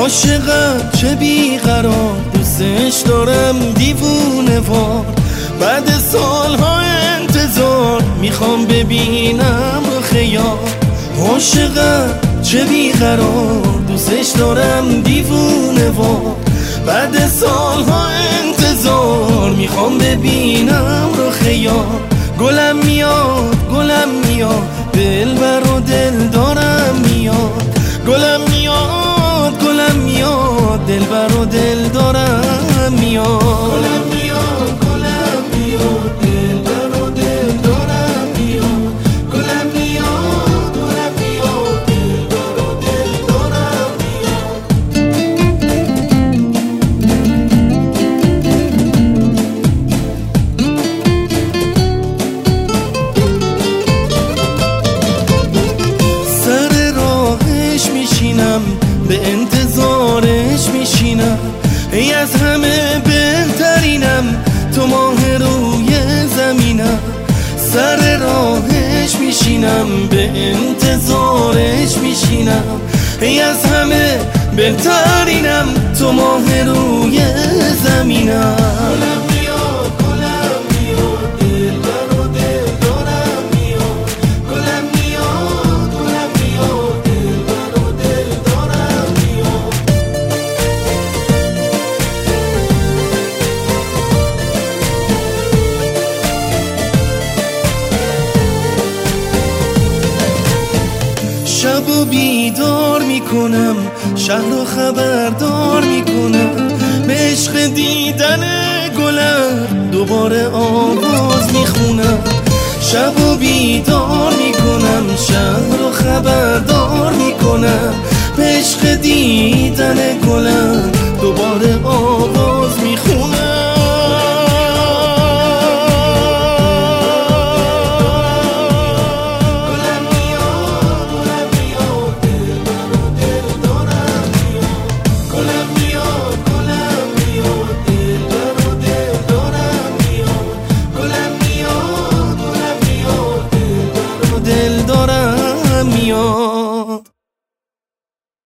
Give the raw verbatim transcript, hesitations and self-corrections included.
عاشقم چه بیقرار، دوستش دارم دیوونه وار. بعد سالها انتظار میخوام ببینم رو خیال. عاشقم چه بیقرار، دوستش دارم دیوونه وار. بعد سالها انتظار میخوام ببینم رو خیال. گلم میاد گلم میاد، دلبر و دل دارم میاد. گلم میاد گلم میاد، دلبر و دل دارم میاد. گلم میاد گلم میاد، دلبر و دل دارم میاد. گلم میاد گلم میاد، دلبر و دل دارم سر راهش میشینم، به انتظارش میشینم. ای از همه بهترینم، تو ماه روی زمینم. سر راهش میشینم، به انتظارش میشینم. ای از همه بهترینم، تو ماه روی زمینم. گلم میاد گلم میاد، دلبر و دل دارم میاد. گلم میاد گلم میاد، دلبر و دل دارم میاد. شب و بیدار میکنم، شهر رو خبردار میکنم. به عشق دیدن گلم دوباره آواز میخونم. شب و بیدار میکنم، شهر رو خبردار میکنم. به عشق دیدن گلم دوباره آواز